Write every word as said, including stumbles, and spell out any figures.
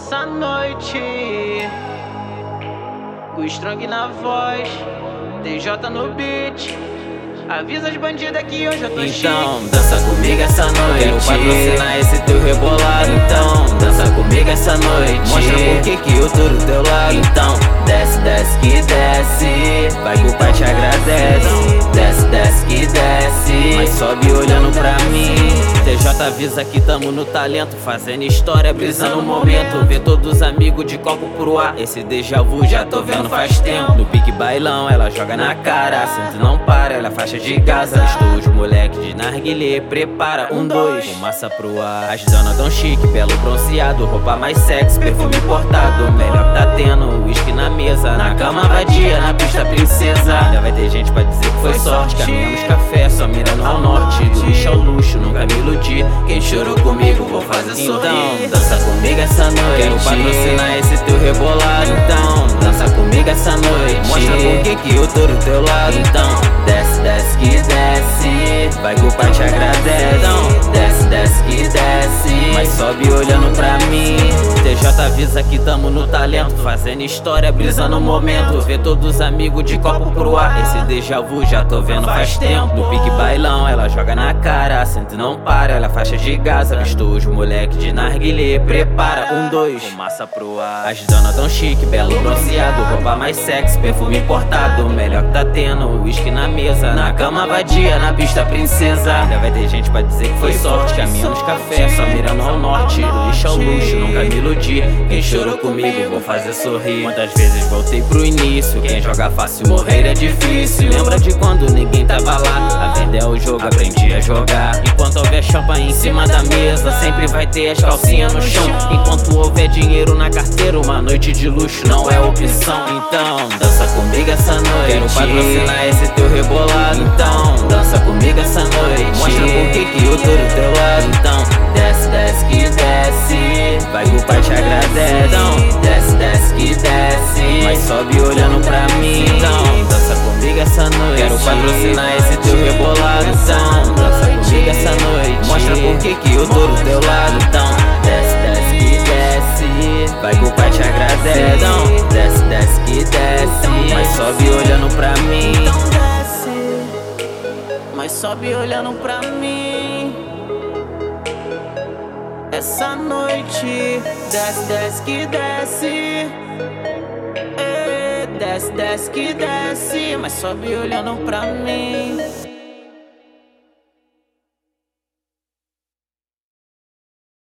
Essa noite, o Strong na voz, D J no beat. Avisa as bandidas que hoje eu tô chique. Então, dança comigo essa noite. Quero patrocinar esse teu rebolado. Então, dança comigo essa noite. Mostra por que que eu tô do teu lado. Então, desce, desce que desce. Vai que o pai te agradece. Desce, desce que desce. Mas sobe olhando pra mim. D J avisa que tamo no talento, fazendo história, brisando o momento. Vê todos os amigos de copo pro ar. Esse déjà vu já tô vendo faz tempo. No pique bailão, ela joga na cara. Sempre não para, ela faixa de Gaza. Estou os moleque de narguilé, prepara um, dois, fumaça pro ar. As dona tão chique, belo bronzeado, roupa mais sexy, perfume importado. Melhor que tá tendo, whisky na mesa, na cama vadia, na pista princesa. Ainda vai ter gente pra dizer que foi sorte, caminhamos café, só mirando ao norte. Do lixo ao luxo, nunca me iludi. Quem chorou comigo, vou fazer sorrir. Então, dança comigo essa noite. Quero patrocinar esse teu rebolado. Então, dança comigo essa noite. Mostra por que que eu tô do teu lado. Então, desce, desce que desce. Vai que o pai te agradece. Então, desce, desce que desce. Mas sobe olhando pra mim. D J avisa que tamo no talento, fazendo história, brisando o momento. Vê todos os amigos de copo pro ar. Esse déjà vu já tô vendo faz tempo. No pique bailão, ela joga na cara. Sente não para, ela faixa de Gaza. Vistou os moleque de narguilé, prepara um, dois, fumaça pro ar. As dona tão chique, belo bronzeado, roupa mais sexy, perfume importado. Melhor que tá tendo, whisky na mesa, na cama vadia, na pista princesa. Ainda vai ter gente pra dizer que foi sorte, caminhamos café, só mirando ao norte. Do lixo ao luxo, nunca me iludi. Quem chorou comigo, vou fazer sorrir. Quantas vezes voltei pro início, quem joga fácil morrer é difícil. Lembra de quando ninguém tava lá? A vida é o jogo, aprendi a jogar. Enquanto houver champanhe em cima da mesa, sempre vai ter as calcinhas no chão. Enquanto houver dinheiro na carteira, uma noite de luxo não é opção. Então, dança comigo essa noite. Quero patrocinar esse teu rebolado. Então, dança comigo essa noite. Mostra por que que eu tô do teu lado. Então, desce, desce que desce. Vai que o pai te agradece. Então, desce, desce que desce. Mas sobe olhando pra mim. Então, dança comigo essa noite. Quero patrocinar esse teu rebolado. Então, dança comigo essa noite. Mostra por que que eu tô do teu lado. Então, desce, desce que desce. Vai que o pai te agradece. Então, desce, desce que desce. Mas sobe olhando pra mim. Então desce, mas sobe olhando pra mim. Essa noite, desce, desce que desce. É, desce, desce que desce. Mas sobe olhando pra mim.